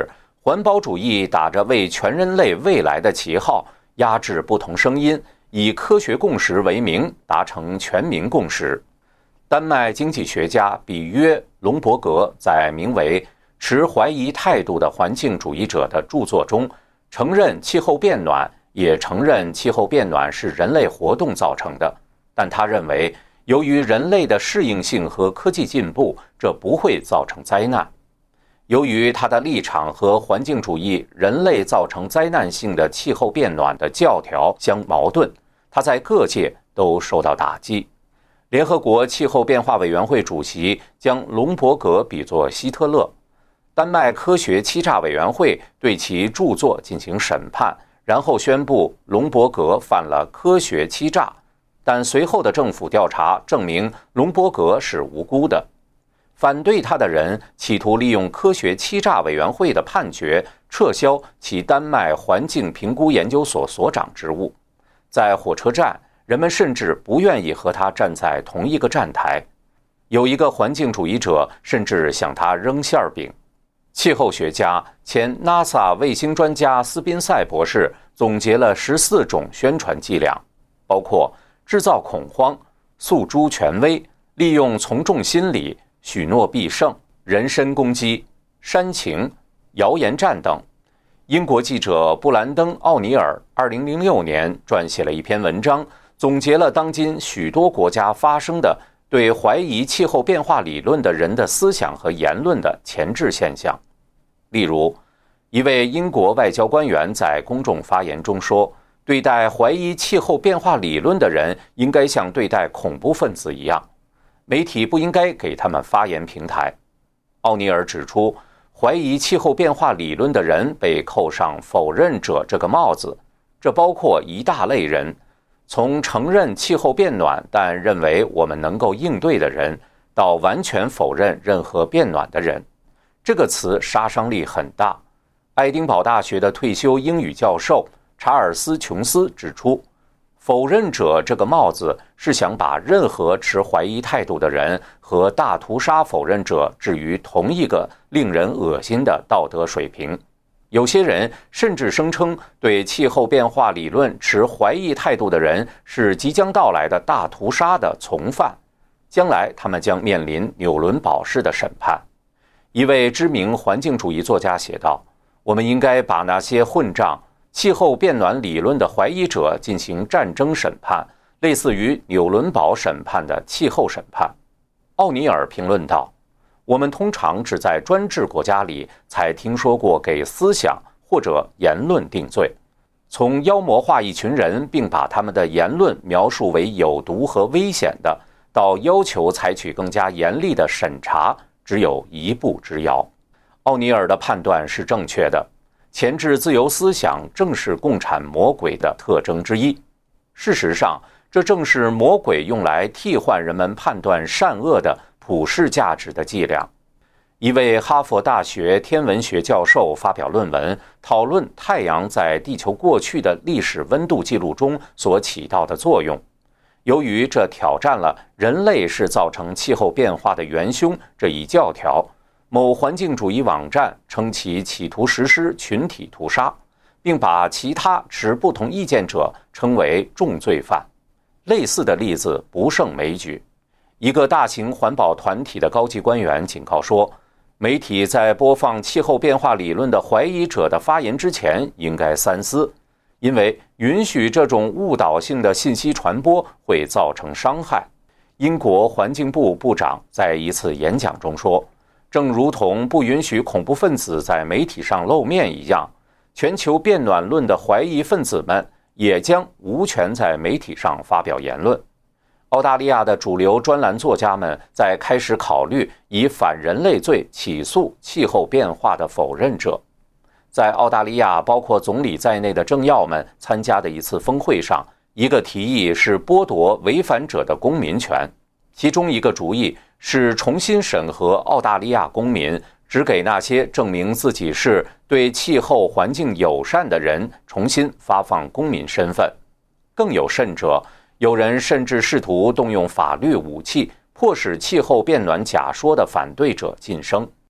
环保主义打着为全人类未来的旗号，压制不同声音，以科学共识为名，达成全民共识。丹麦经济学家比约·隆伯格在名为《持怀疑态度的环境主义者》的著作中，承认气候变暖，也承认气候变暖是人类活动造成的，但他认为，由于人类的适应性和科技进步，这不会造成灾难。由于他的立场和环境主义人类造成灾难性的气候变暖的教条相矛盾，他在各界都受到打击。联合国气候变化委员会主席将隆伯格比作希特勒。丹麦科学欺诈委员会对其著作进行审判，然后宣布隆伯格犯了科学欺诈，但随后的政府调查证明隆伯格是无辜的。反对他的人企图利用科学欺诈委员会的判决撤销其丹麦环境评估研究所所长职务。在火车站，人们甚至不愿意和他站在同一个站台。有一个环境主义者甚至向他扔馅饼。气候学家、前 NASA 卫星专家斯宾塞博士总结了14种宣传伎俩，包括制造恐慌、诉诸权威、利用从众心理、许诺必胜、人身攻击、煽情、谣言战等。英国记者布兰登·奥尼尔2006年撰写了一篇文章，总结了当今许多国家发生的对怀疑气候变化理论的人的思想和言论的前置现象。例如，一位英国外交官员在公众发言中说，对待怀疑气候变化理论的人应该像对待恐怖分子一样，媒体不应该给他们发言平台。奥尼尔指出，怀疑气候变化理论的人被扣上否认者这个帽子，这包括一大类人，从承认气候变暖但认为我们能够应对的人，到完全否认任何变暖的人。这个词杀伤力很大。爱丁堡大学的退休英语教授查尔斯·琼斯指出，否认者这个帽子是想把任何持怀疑态度的人和大屠杀否认者置于同一个令人恶心的道德水平。有些人甚至声称对气候变化理论持怀疑态度的人是即将到来的大屠杀的从犯，将来他们将面临纽伦堡式的审判。一位知名环境主义作家写道，我们应该把那些混账气候变暖理论的怀疑者进行战争审判，类似于纽伦堡审判的气候审判。奥尼尔评论道，我们通常只在专制国家里才听说过给思想或者言论定罪。从妖魔化一群人并把他们的言论描述为有毒和危险的，到要求采取更加严厉的审查，只有一步之遥。奥尼尔的判断是正确的，钳制自由思想正是共产魔鬼的特征之一。事实上，这正是魔鬼用来替换人们判断善恶的普世价值的伎俩。一位哈佛大学天文学教授发表论文，讨论太阳在地球过去的历史温度记录中所起到的作用。由于这挑战了人类是造成气候变化的元凶这一教条，某环境主义网站称其企图实施群体屠杀，并把其他持不同意见者称为重罪犯。类似的例子不胜枚举。一个大型环保团体的高级官员警告说，媒体在播放气候变化理论的怀疑者的发言之前应该三思，因为允许这种误导性的信息传播会造成伤害。英国环境部部长在一次演讲中说，正如同不允许恐怖分子在媒体上露面一样，全球变暖论的怀疑分子们也将无权在媒体上发表言论。澳大利亚的主流专栏作家们在开始考虑以反人类罪起诉气候变化的否认者。在澳大利亚包括总理在内的政要们参加的一次峰会上，一个提议是剥夺违反者的公民权，其中一个主意是重新审核澳大利亚公民，只给那些证明自己是对气候环境友善的人重新发放公民身份。更有甚者，有人甚至试图动用法律武器，迫使气候变暖假说的反对者晋升。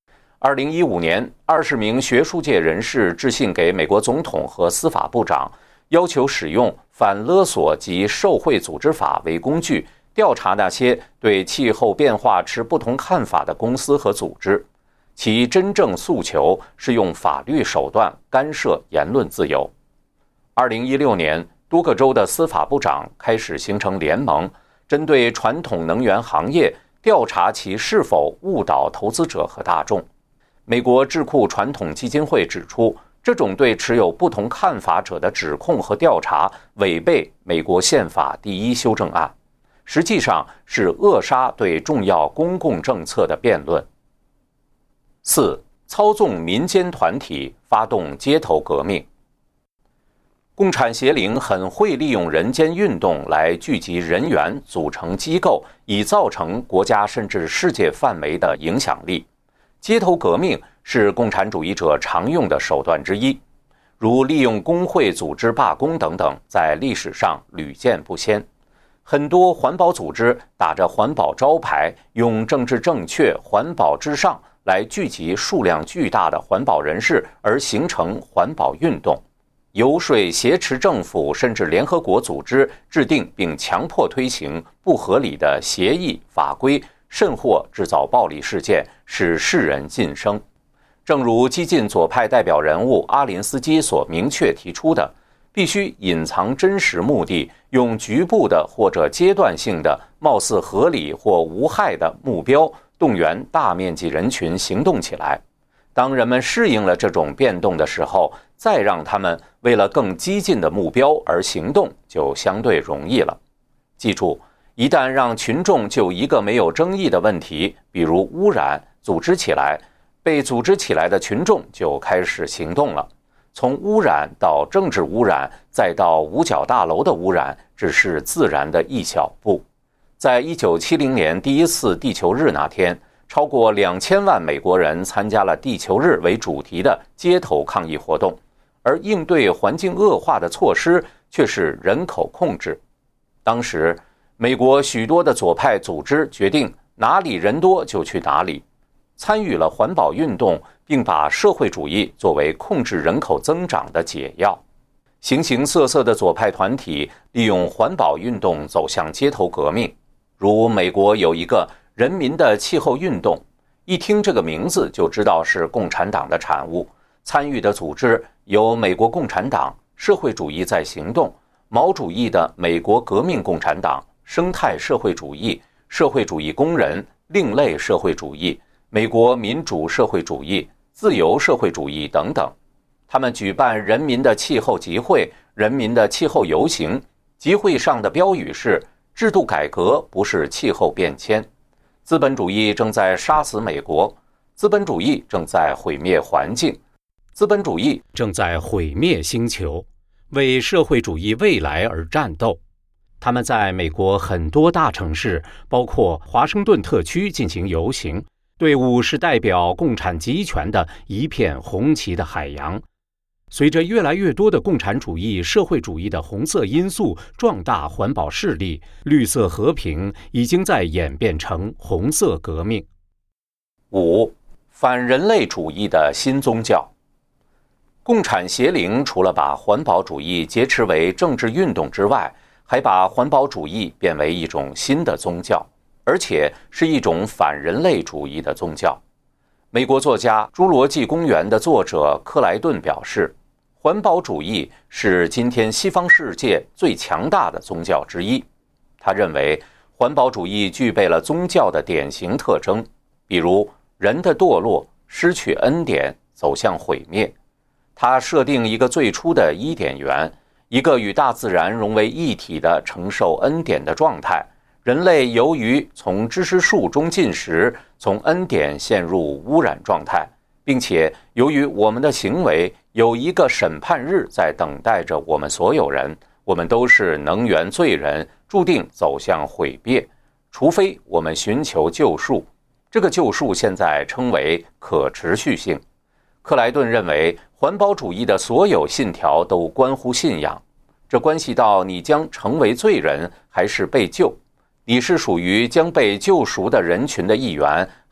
2015年，20名学术界人士致信给美国总统和司法部长，要求使用反勒索及受贿组织法为工具，调查那些对气候变化持不同看法的公司和组织。其真正诉求是用法律手段干涉言论自由。2016年，多个州的司法部长开始形成联盟，针对传统能源行业调查其是否误导投资者和大众。美国智库传统基金会指出，这种对持有不同看法者的指控和调查违背美国宪法第1修正案，实际上是扼杀对重要公共政策的辩论。4. 操纵民间团体发动街头革命。共产邪灵很会利用人间运动来聚集人员，组成机构，以造成国家甚至世界范围的影响力。街头革命是共产主义者常用的手段之一，如利用工会组织罢工等等，在历史上屡见不鲜。很多环保组织打着环保招牌，用政治正确、环保至上来聚集数量巨大的环保人士，而形成环保运动，游说挟持政府甚至联合国组织制定并强迫推行不合理的协议法规，甚或制造暴力事件，使世人噤声。正如激进左派代表人物阿林斯基所明确提出的，必须隐藏真实目的，用局部的或者阶段性的貌似合理或无害的目标动员大面积人群行动起来。当人们适应了这种变动的时候，再让他们为了更激进的目标而行动，就相对容易了。记住，一旦让群众就一个没有争议的问题，比如污染，组织起来，被组织起来的群众就开始行动了。从污染到政治污染，再到五角大楼的污染，只是自然的一小步。在1970年第一次地球日那天，超过2000万美国人参加了地球日为主题的街头抗议活动，而应对环境恶化的措施却是人口控制。当时，美国许多的左派组织决定哪里人多就去哪里，参与了环保运动，并把社会主义作为控制人口增长的解药。形形色色的左派团体利用环保运动走向街头革命，如美国有一个人民的气候运动，一听这个名字就知道是共产党的产物。参与的组织有美国共产党、社会主义在行动、毛主义的美国革命共产党、生态社会主义、社会主义工人、另类社会主义、美国民主社会主义、自由社会主义等等。他们举办人民的气候集会、人民的气候游行，集会上的标语是制度改革不是气候变迁，资本主义正在杀死美国，资本主义正在毁灭环境，资本主义正在毁灭星球，为社会主义未来而战斗。他们在美国很多大城市，包括华盛顿特区进行游行，队伍是代表共产集权的一片红旗的海洋。随着越来越多的共产主义、社会主义的红色因素壮大环保势力，绿色和平已经在演变成红色革命。5. 反人类主义的新宗教。共产邪灵除了把环保主义劫持为政治运动之外，还把环保主义变为一种新的宗教，而且是一种反人类主义的宗教。美国作家《侏罗纪公园》的作者克莱顿表示，环保主义是今天西方世界最强大的宗教之一。他认为，环保主义具备了宗教的典型特征，比如人的堕落、失去恩典、走向毁灭。他设定一个最初的伊甸园，一个与大自然融为一体的承受恩典的状态。人类由于从知识树中进食，从恩典陷入污染状态，并且由于我们的行为，有一个审判日在等待着我们所有人，我们都是能源罪人，注定走向毁灭，除非我们寻求救赎。这个救赎现在称为可持续性。克莱顿认为，环保主义的所有信条都关乎信仰，这关系到你将成为罪人还是被救，你是属于将被救赎的人群的一员，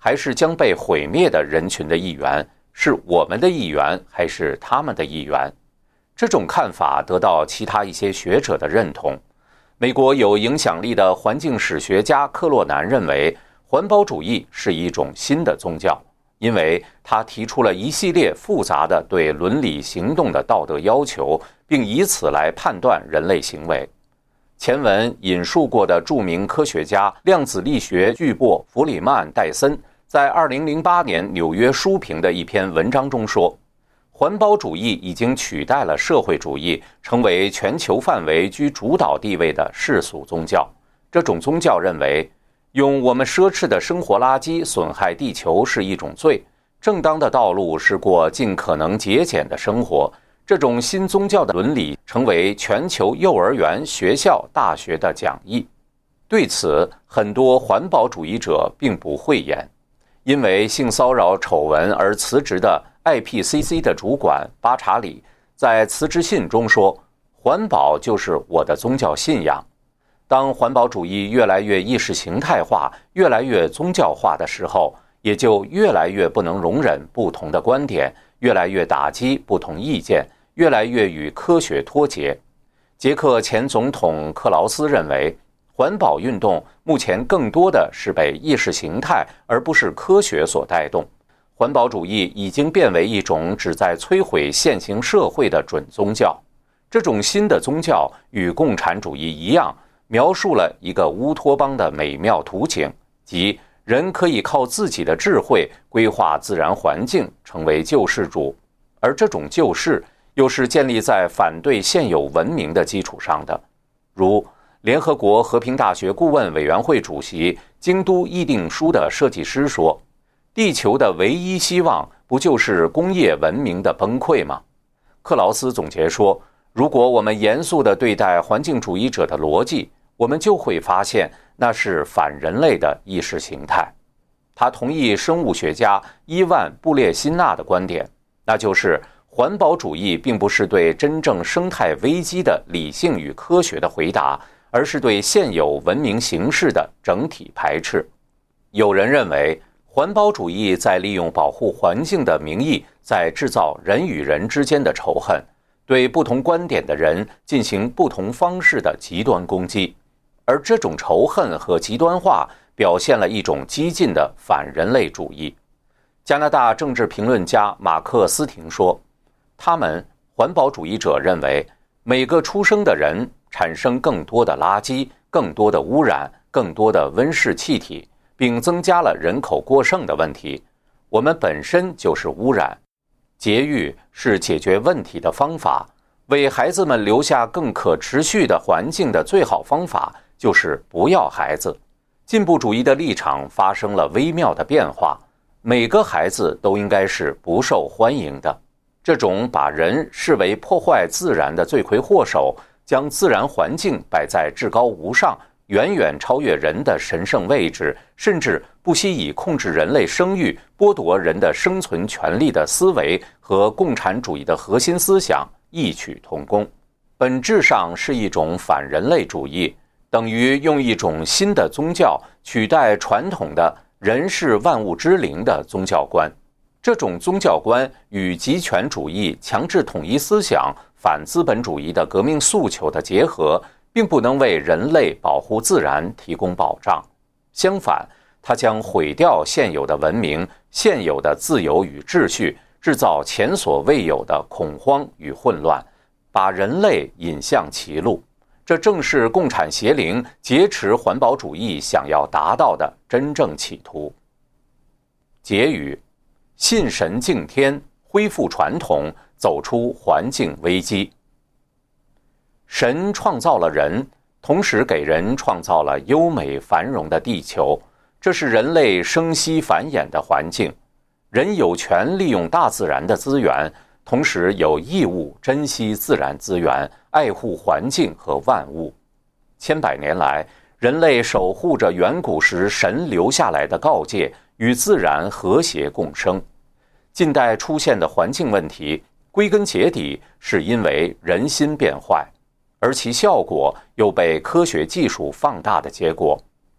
还是将被毁灭的人群的一员？是我们的一员，还是他们的一员？这种看法得到其他一些学者的认同。美国有影响力的环境史学家克洛南认为，环保主义是一种新的宗教，因为他提出了一系列复杂的对伦理行动的道德要求，并以此来判断人类行为。前文引述过的著名科学家、量子力学巨擘弗里曼·戴森在2008年纽约书评的一篇文章中说，环保主义已经取代了社会主义，成为全球范围居主导地位的世俗宗教。这种宗教认为，用我们奢侈的生活垃圾损害地球是一种罪，正当的道路是过尽可能节俭的生活。这种新宗教的伦理成为全球幼儿园、学校、大学的讲义。对此，很多环保主义者并不讳言。因为性骚扰丑闻而辞职的 IPCC 的主管巴查里在辞职信中说，环保就是我的宗教信仰。当环保主义越来越意识形态化，越来越宗教化的时候，也就越来越不能容忍不同的观点，越来越打击不同意见，越来越与科学脱节。捷克前总统克劳斯认为，环保运动目前更多的是被意识形态而不是科学所带动。环保主义已经变为一种旨在摧毁现行社会的准宗教。这种新的宗教与共产主义一样，描述了一个乌托邦的美妙图景，即人可以靠自己的智慧规划自然环境，成为救世主。而这种救世又是建立在反对现有文明的基础上的。如联合国和平大学顾问委员会主席、京都议定书的设计师说，地球的唯一希望不就是工业文明的崩溃吗？克劳斯总结说，如果我们严肃地对待环境主义者的逻辑，我们就会发现那是反人类的意识形态。他同意生物学家伊万·布列辛纳的观点，那就是环保主义并不是对真正生态危机的理性与科学的回答，而是对现有文明形式的整体排斥。有人认为，环保主义在利用保护环境的名义，在制造人与人之间的仇恨，对不同观点的人进行不同方式的极端攻击。而这种仇恨和极端化表现了一种激进的反人类主义。加拿大政治评论家马克思廷说，他们环保主义者认为，每个出生的人产生更多的垃圾、更多的污染、更多的温室气体，并增加了人口过剩的问题。我们本身就是污染。节育是解决问题的方法，为孩子们留下更可持续的环境的最好方法就是不要孩子。进步主义的立场发生了微妙的变化，每个孩子都应该是不受欢迎的。这种把人视为破坏自然的罪魁祸首，将自然环境摆在至高无上、远远超越人的神圣位置，甚至不惜以控制人类生育、剥夺人的生存权利的思维和共产主义的核心思想异曲同工，本质上是一种反人类主义，等于用一种新的宗教取代传统的人是万物之灵的宗教观。这种宗教观与极权主义、强制统一思想、反资本主义的革命诉求的结合，并不能为人类保护自然提供保障。相反，它将毁掉现有的文明、现有的自由与秩序，制造前所未有的恐慌与混乱，把人类引向歧路。这正是共产邪灵劫持环保主义想要达到的真正企图。结语：信神敬天，恢复传统，走出环境危机。神创造了人，同时给人创造了优美繁荣的地球，这是人类生息繁衍的环境。人有权利用大自然的资源，同时有义务珍惜自然资源，爱护环境和万物。千百年来，人类守护着远古时神留下来的告诫，与自然和谐共生。近代出现的环境问题，归根结底是因为人心变坏，而其效果又被科学技术放大的结果。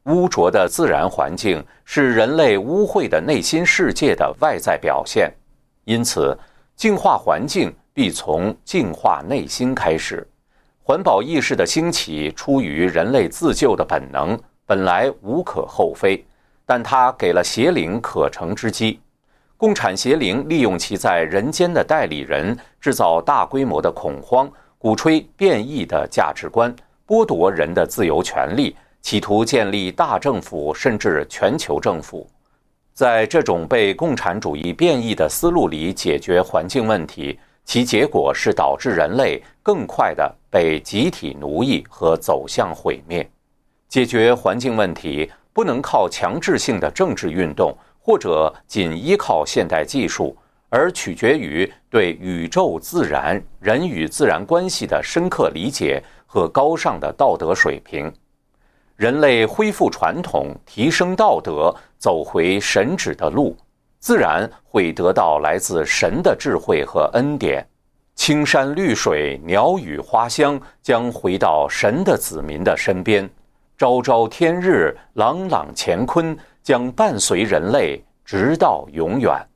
污浊的自然环境是人类污秽的内心世界的外在表现，因此，净化环境必从净化内心开始。环保意识的兴起出于人类自救的本能，本来无可厚非，但它给了邪灵可乘之机。共产邪灵利用其在人间的代理人，制造大规模的恐慌，鼓吹变异的价值观，剥夺人的自由权利，企图建立大政府甚至全球政府。在这种被共产主义变异的思路里解决环境问题，其结果是导致人类更快地被集体奴役和走向毁灭。解决环境问题不能靠强制性的政治运动，或者仅依靠现代技术，而取决于对宇宙、自然、人与自然关系的深刻理解和高尚的道德水平。人类恢复传统，提升道德，走回神旨的路，自然会得到来自神的智慧和恩典。青山绿水，鸟语花香，将回到神的子民的身边。昭昭天日，朗朗乾坤，将伴随人类直到永远。